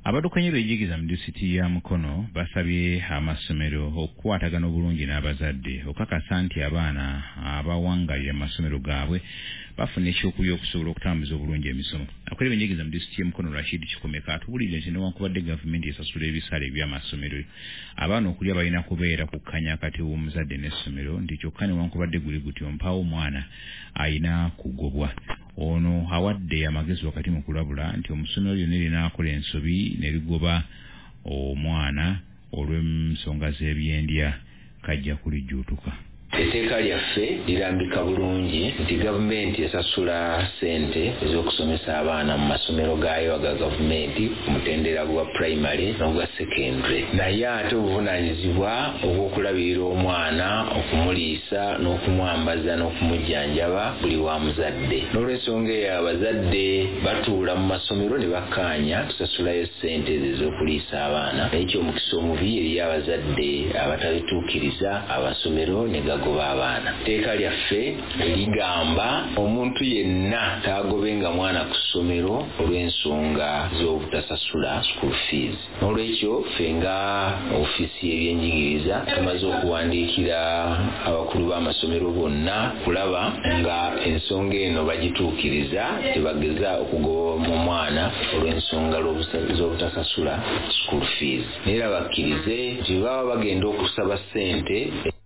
Abaddukanya ebyenjigiriza mu disitulikiti ya Mukono basabye amasomero okukwatagana obulungi n'abazadde okukakasa nti abaana abawangalira mu masomero gaabwe bafuna ekyokulya okusobola okutambuza obulungi emisomo. Akola ebyenjigiriza mu disitulikiti ya Mukono Rashid Kikomeka atubulidde nti newankubadde gavumenti esasula ebisale by'amasomero, abaana okulya balina kubeera kukkanya kati w'omuzadde n'essomero nti kyokka newankubadde guli gutyo mpaawo omwana ayina kugobwa. Ono awadde amagezi wakati mu kulabula nti omusomero lyonna linaakola ensobi ne ligoba omwana olw'ensonga z'ebyendya kajja kulijjuutuka. Etteeka lyaffe lirambika bulungi nti gavumenti esasula ssente ez'okusomesa abaana mu masomero gaayo aga gavumenti ku mutendera gwa primary n'ogwa secondary. Naye ate obuvunaanyizibwa obw'okulabirira omwana, okumuliisa n'okumwambaza n'okumujjanjaba buli wa muzadde. N'olw'ensonga eyo abazadde batuula mu masomero ne bakkaanya tusasulayo ssente ezo ez'okuliisa abaana. Naye ky'omukisa omubi eri abazadde abatabituukiriza amasomero ne gagoba abaana. Etteeka lyaffe ligamba omuntu yenna taagobenga mwana ku ssomero olw'ensonga z'obutasasula school fees. N'olwekyo ffe nga ofiisi y'ebyenjigiriza tumaze okuwandiikira abakulu b'amasomero bonna kulaba nga ensonga eno bagituukiriza, tebageza okugoba mu mwana olw'ensonga z'obutasasula school fees. Neera bakkirize nti baba bagenda okusaba ssente